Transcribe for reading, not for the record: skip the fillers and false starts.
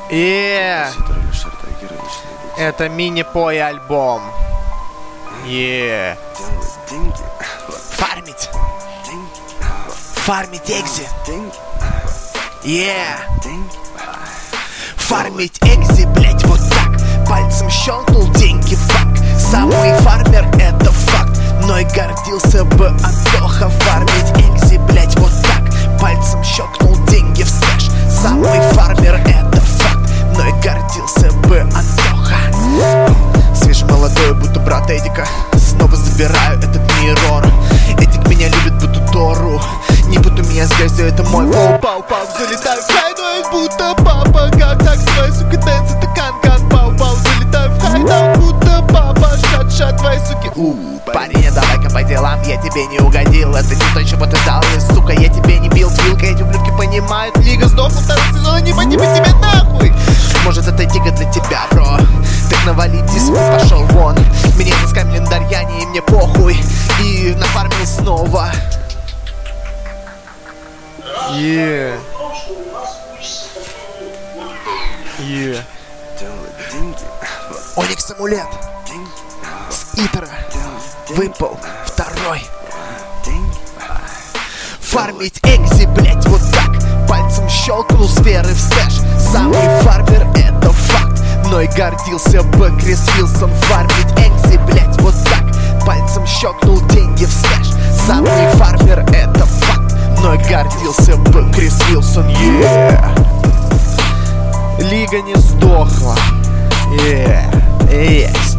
Это мини-пой альбом. Фармить. Фармить экзи. Фармить экзи, блять, вот так. Пальцем щелкнул, деньги фак. Самый фармер, это факт. Но и гордился бы Антоха. Фармить экзи, блять, вот так. Пальцем щелкнул, деньги в стэш. Самый фармер, это факт. Но и гордился бы Антоха. Свежий молодой, будто брат Эдика. Снова забираю этот миррор. Эдик меня любит, будто Тору. Не буду меня с грязью, это мой пау-пау-пау. Залетаю в хайдаут, будто папа. Как так, твоя сука, дэнс, это кан-кан. Пау-пау, залетаю в хайдаут, будто папа. Шат-шат, твои суки. Парень, давай-ка по делам, я тебе не угодил. Это не то, чего ты дал, и, сука, я тебе не бил. Твилка, эти ублюдки понимают. Лига сдохла, второй сезон, они поднимут тебе нахуй. Может, это тига для тебя, бро. Так навали диск, пошел вон. Меня не с календаряне, и мне похуй. И нафармил снова. Оникс амулет с Итера выпал второй. Фармить экзи, блять, вот так. Пальцем щелкнул сферы в стэш. Самый фармер, это факт. Но и гордился бы Крис Вилсон. Фармить экзи, блять, вот так. Пальцем щелкнул, деньги в стэш. Самый фармер, это факт. Но и гордился бы Крис Вилсон. Лига не сдохла. Есть.